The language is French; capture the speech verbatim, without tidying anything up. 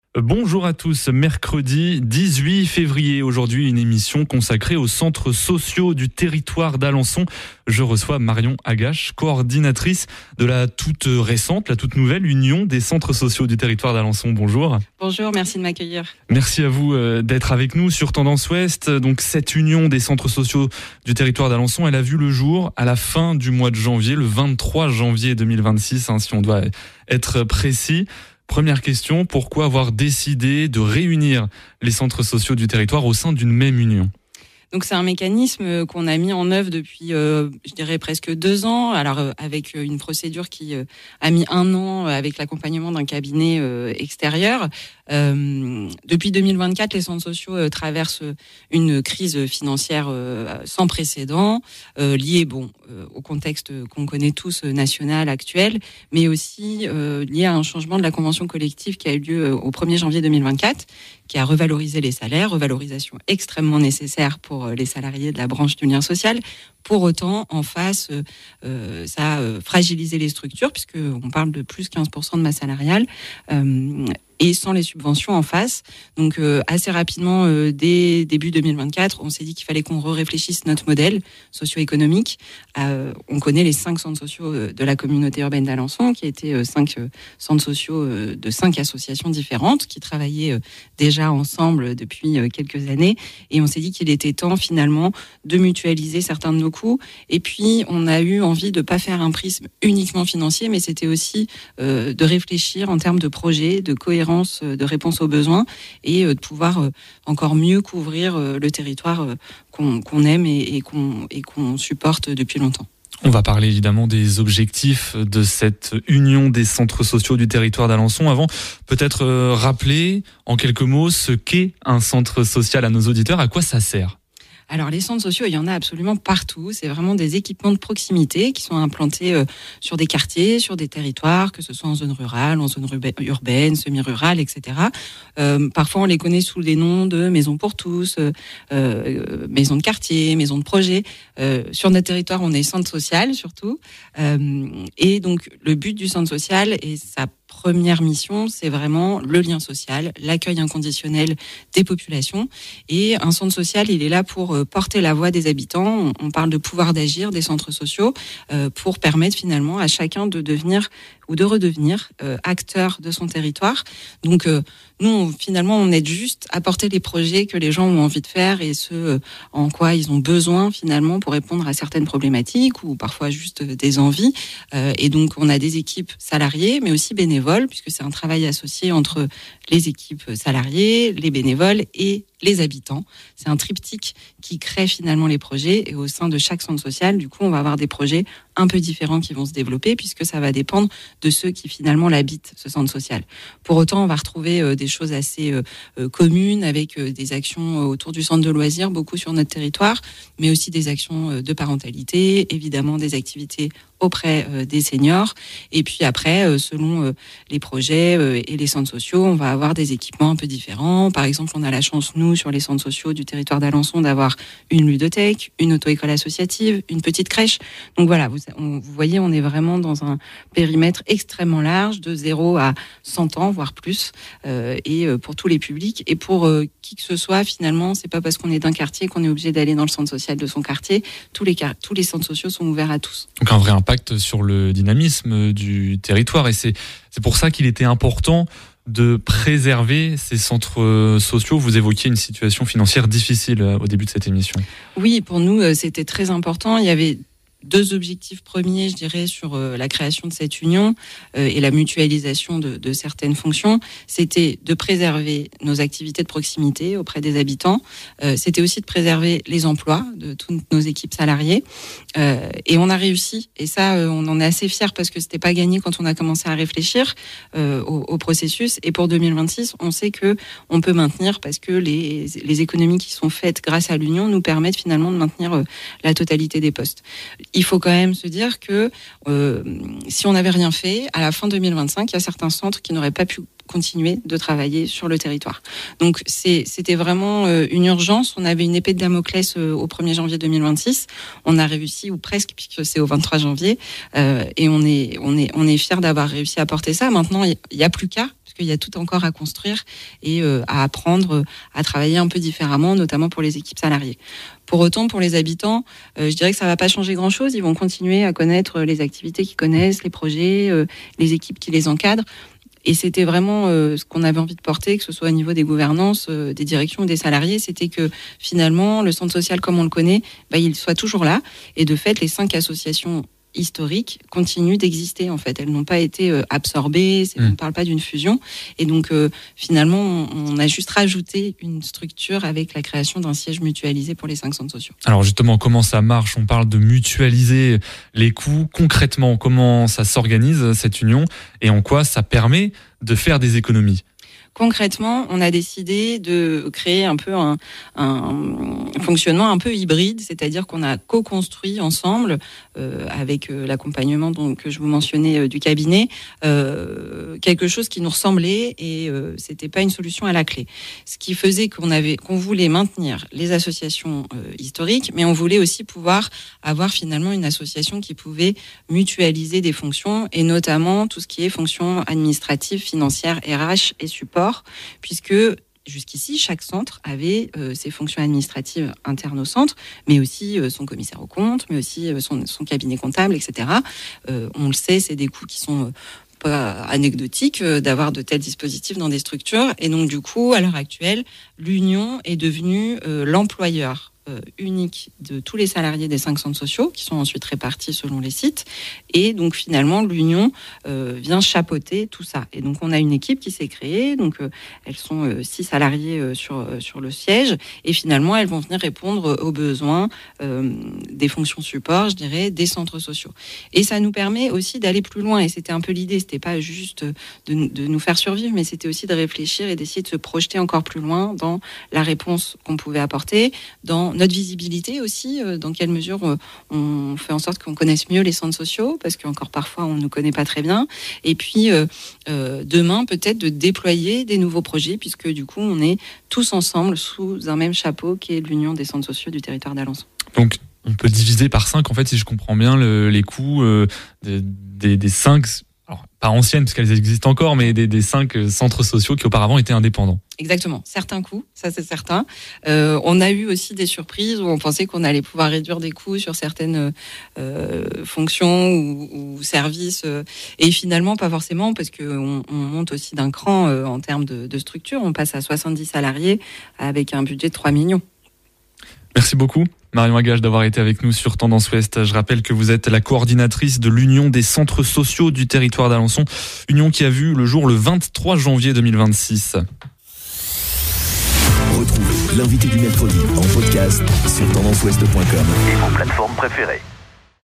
Bonjour à tous, mercredi dix-huit février, aujourd'hui une émission consacrée aux centres sociaux du territoire d'Alençon. Je reçois Marion Agache, coordinatrice de la toute récente, la toute nouvelle Union des centres sociaux du territoire d'Alençon. Bonjour. Bonjour, merci de m'accueillir. Merci à vous d'être avec nous sur Tendance Ouest. Donc cette Union des centres sociaux du territoire d'Alençon, elle a vu le jour à la fin du mois de janvier, le vingt-trois janvier deux mille vingt-six, hein, si on doit être précis. Première question, pourquoi avoir décidé de réunir les centres sociaux du territoire au sein d'une même union ? Donc c'est un mécanisme qu'on a mis en œuvre depuis, euh, je dirais, presque deux ans. Alors euh, avec une procédure qui euh, a mis un an avec l'accompagnement d'un cabinet euh, extérieur. Euh, depuis deux mille vingt-quatre, les centres sociaux euh, traversent une crise financière euh, sans précédent, euh, liée bon euh, au contexte qu'on connaît tous euh, national actuel, mais aussi euh, liée à un changement de la convention collective qui a eu lieu euh, au premier janvier deux mille vingt-quatre, qui a revalorisé les salaires, revalorisation extrêmement nécessaire pour les salariés de la branche du lien social. Pour autant, en face, euh, ça a fragilisé les structures, puisqu'on parle de plus quinze pour cent de masse salariale, euh, et sans les subventions en face. Donc, euh, assez rapidement, euh, dès début deux mille vingt-quatre, on s'est dit qu'il fallait qu'on réfléchisse notre modèle socio-économique. Euh, on connaît les cinq centres sociaux de la communauté urbaine d'Alençon, qui étaient euh, cinq euh, centres sociaux euh, de cinq associations différentes, qui travaillaient euh, déjà ensemble depuis euh, quelques années. Et on s'est dit qu'il était temps, finalement, de mutualiser certains de nos coûts. Et puis, on a eu envie de ne pas faire un prisme uniquement financier, mais c'était aussi euh, de réfléchir en termes de projet, de cohérence, de réponse aux besoins et de pouvoir encore mieux couvrir le territoire qu'on, qu'on aime et, et, qu'on, et qu'on supporte depuis longtemps. On va parler évidemment des objectifs de cette union des centres sociaux du territoire d'Alençon. Avant, peut-être rappeler en quelques mots ce qu'est un centre social à nos auditeurs, à quoi ça sert ? Alors, les centres sociaux, il y en a absolument partout. C'est vraiment des équipements de proximité qui sont implantés euh, sur des quartiers, sur des territoires, que ce soit en zone rurale, en zone urbaine, semi-rurale, et cetera. Euh, parfois, on les connaît sous des noms de maisons pour tous, euh, euh, maisons de quartier, maisons de projet. Euh, sur notre territoire, on est centre social, surtout. Euh, et donc, le but du centre social et sa première mission, c'est vraiment le lien social, l'accueil inconditionnel des populations. Et un centre social, il est là pour porter la voix des habitants. On parle de pouvoir d'agir des centres sociaux euh, pour permettre finalement à chacun de devenir ou de redevenir euh, acteur de son territoire. Donc euh, nous, on, finalement, on aide juste à porter les projets que les gens ont envie de faire et ce euh, en quoi ils ont besoin finalement pour répondre à certaines problématiques ou parfois juste des envies. Euh, et donc, on a des équipes salariées, mais aussi bénévoles, puisque c'est un travail associé entre les équipes salariées, les bénévoles et les habitants. C'est un triptyque qui crée finalement les projets et au sein de chaque centre social, du coup, on va avoir des projets un peu différents qui vont se développer puisque ça va dépendre de ceux qui finalement l'habitent, ce centre social. Pour autant, on va retrouver euh, des choses assez euh, euh, communes avec euh, des actions autour du centre de loisirs, beaucoup sur notre territoire, mais aussi des actions euh, de parentalité, évidemment des activités auprès euh, des seniors. Et puis après, euh, selon euh, les projets euh, et les centres sociaux, on va avoir des équipements un peu différents. Par exemple, on a la chance, nous, sur les centres sociaux du territoire d'Alençon, d'avoir une ludothèque, une auto-école associative, une petite crèche. Donc voilà, vous, on, vous voyez, on est vraiment dans un périmètre extrêmement large, de zéro à cent ans, voire plus, euh, et euh, pour tous les publics. Et pour euh, qui que ce soit, finalement, c'est pas parce qu'on est d'un quartier qu'on est obligé d'aller dans le centre social de son quartier. Tous les, tous les centres sociaux sont ouverts à tous. Donc un vrai impact sur le dynamisme du territoire et c'est, c'est pour ça qu'il était important de préserver ces centres sociaux. Vous évoquiez une situation financière difficile au début de cette émission. Oui, pour nous, c'était très important. Il y avait deux objectifs premiers, je dirais, sur euh, la création de cette union euh, et la mutualisation de, de certaines fonctions. C'était de préserver nos activités de proximité auprès des habitants. Euh, c'était aussi de préserver les emplois de toutes nos équipes salariées. Euh, et on a réussi. Et ça, euh, on en est assez fiers parce que c'était pas gagné quand on a commencé à réfléchir euh, au, au processus. Et pour deux mille vingt-six, on sait que on peut maintenir parce que les, les économies qui sont faites grâce à l'union nous permettent finalement de maintenir euh, la totalité des postes. Il faut quand même se dire que euh, si on n'avait rien fait, à la fin deux mille vingt-cinq, il y a certains centres qui n'auraient pas pu continuer de travailler sur le territoire. Donc c'est, c'était vraiment euh, une urgence. On avait une épée de Damoclès euh, au premier janvier deux mille vingt-six. On a réussi, ou presque, puisque c'est au vingt-trois janvier. Euh, et on est, on est, on est fiers d'avoir réussi à porter ça. Maintenant, il n'y a plus qu'à, parce qu'il y a tout encore à construire et euh, à apprendre à travailler un peu différemment, notamment pour les équipes salariées. Pour autant, pour les habitants, euh, je dirais que ça ne va pas changer grand-chose. Ils vont continuer à connaître les activités qu'ils connaissent, les projets, euh, les équipes qui les encadrent. Et c'était vraiment euh, ce qu'on avait envie de porter, que ce soit au niveau des gouvernances, euh, des directions ou des salariés, c'était que finalement, le centre social comme on le connaît, bah, il soit toujours là. Et de fait, les cinq associations historiques continuent d'exister en fait. Elles n'ont pas été euh, absorbées, c'est, mmh. on ne parle pas d'une fusion. Et donc euh, finalement, on, on a juste rajouté une structure avec la création d'un siège mutualisé pour les cinq centres sociaux. Alors justement, comment ça marche ? On parle de mutualiser les coûts. Concrètement, comment ça s'organise cette union et en quoi ça permet de faire des économies ? Concrètement, on a décidé de créer un peu un, un fonctionnement un peu hybride, c'est-à-dire qu'on a co-construit ensemble, euh, avec euh, l'accompagnement donc, que je vous mentionnais euh, du cabinet, euh, quelque chose qui nous ressemblait et euh, c'était pas une solution à la clé. Ce qui faisait qu'on avait, qu'on voulait maintenir les associations euh, historiques, mais on voulait aussi pouvoir avoir finalement une association qui pouvait mutualiser des fonctions et notamment tout ce qui est fonctions administratives, financières, R H et support. Puisque jusqu'ici, chaque centre avait euh, ses fonctions administratives internes au centre, mais aussi euh, son commissaire aux comptes, mais aussi euh, son, son cabinet comptable, et cetera. Euh, on le sait, c'est des coûts qui sont euh, pas anecdotiques euh, d'avoir de tels dispositifs dans des structures. Et donc, du coup, à l'heure actuelle, l'Union est devenue euh, l'employeur unique de tous les salariés des cinq centres sociaux qui sont ensuite répartis selon les sites et donc finalement l'Union euh, vient chapeauter tout ça et donc on a une équipe qui s'est créée donc euh, elles sont euh, six salariés euh, sur, euh, sur le siège et finalement elles vont venir répondre aux besoins euh, des fonctions support je dirais des centres sociaux et ça nous permet aussi d'aller plus loin et c'était un peu l'idée, c'était pas juste de, de nous faire survivre mais c'était aussi de réfléchir et d'essayer de se projeter encore plus loin dans la réponse qu'on pouvait apporter, dans notre visibilité aussi, euh, dans quelle mesure euh, on fait en sorte qu'on connaisse mieux les centres sociaux, parce qu'encore parfois on ne nous connaît pas très bien. Et puis euh, euh, demain peut-être de déployer des nouveaux projets, puisque du coup on est tous ensemble sous un même chapeau qui est l'Union des centres sociaux du territoire d'Alençon. Donc on peut diviser par cinq en fait, si je comprends bien, le, les coûts euh, des, des, des cinq, alors pas anciennes parce qu'elles existent encore, mais des, des cinq centres sociaux qui auparavant étaient indépendants. Exactement, certains coûts, ça c'est certain. Euh, on a eu aussi des surprises où on pensait qu'on allait pouvoir réduire des coûts sur certaines euh, fonctions ou, ou services, euh, et finalement pas forcément parce qu'on on monte aussi d'un cran euh, en termes de, de structure. On passe à soixante-dix salariés avec un budget de trois millions. Merci beaucoup Marion Agache d'avoir été avec nous sur Tendance Ouest. Je rappelle que vous êtes la coordinatrice de l'Union des centres sociaux du territoire d'Alençon, union qui a vu le jour le vingt-trois janvier deux mille vingt-six. Retrouvez l'invité du mercredi en podcast sur tendance ouest point com et vos plateformes préférées.